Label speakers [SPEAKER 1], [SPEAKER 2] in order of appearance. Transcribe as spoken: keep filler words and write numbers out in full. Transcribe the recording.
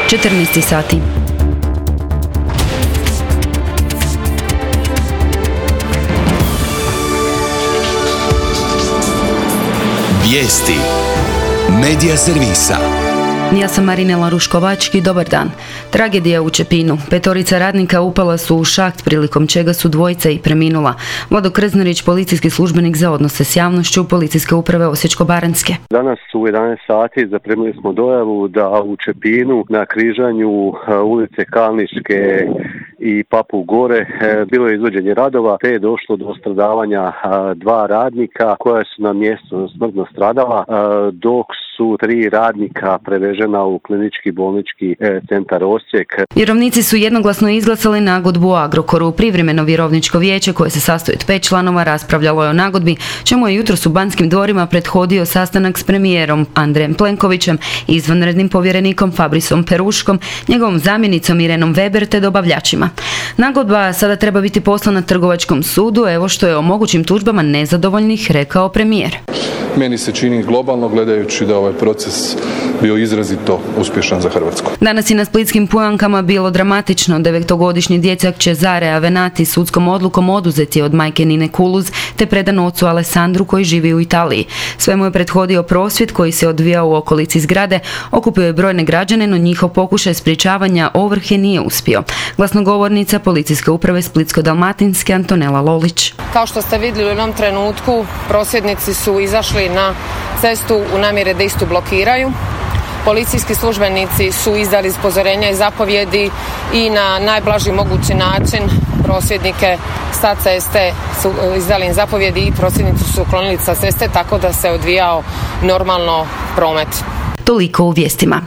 [SPEAKER 1] četrnaest sati.
[SPEAKER 2] Vijesti Medija servisa.
[SPEAKER 1] Ja sam Marinela Ruškovački, dobar dan. Tragedija u Čepinu. Petorica radnika upala su u šaht prilikom čega su dvojica i preminula. Vlado Krznarić, policijski službenik za odnose s javnošću Policijske uprave Osječko-baranjske.
[SPEAKER 3] Danas u jedanaest sati zaprimili smo dojavu da u Čepinu na križanju ulice Kalničke i Papu Gore bilo je izvođenje radova, te je došlo do stradavanja dva radnika koja su na mjestu smrtno stradala, dok su tri radnika prevežena u klinički bolnički centar Osijek.
[SPEAKER 1] Vjerovnici su jednoglasno izglasali nagodbu o Agrokoru. Privremeno vjerovničko vijeće koje se sastoji od pet članova raspravljalo je o nagodbi, čemu je jutros u Banskim dvorima prethodio sastanak s premijerom Andrejem Plenkovićem, izvanrednim povjerenikom Fabrisom Peruškom, njegovom zamjenicom Irenom Weber te dobavljačima. Nagodba sada treba biti poslana Trgovačkom sudu, evo što je o mogućim tužbama nezadovoljnih rekao premijer.
[SPEAKER 4] Meni se čini globalno gledajući da ovaj proces bio izrazito uspješan za Hrvatsku.
[SPEAKER 1] Danas je na splitskim Pujankama bilo dramatično. Devetogodišnji dječak Cesare Avenati sudskom odlukom oduzet je od majke Nine Kuluz te predan ocu Alessandru koji živi u Italiji. Sve mu je prethodio prosvjed koji se odvijao u okolici zgrade, okupio je brojne građane, no njihov pokušaj sprječavanja ovrhe nije uspio. Glasnogovornica Policijske uprave Splitsko-dalmatinske Antonela Lolić.
[SPEAKER 5] Kao što ste vidjeli u jednom trenutku, prosvjednici su izašli na cestu u namjeri da istu blokiraju. Policijski službenici su izdali upozorenja i zapovjedi i na najblaži mogući način prosvjednike sa ceste su izdali im zapovjedi i prosvjednici su uklonili sa ceste tako da se odvijao normalno promet.
[SPEAKER 1] Toliko u vijestima.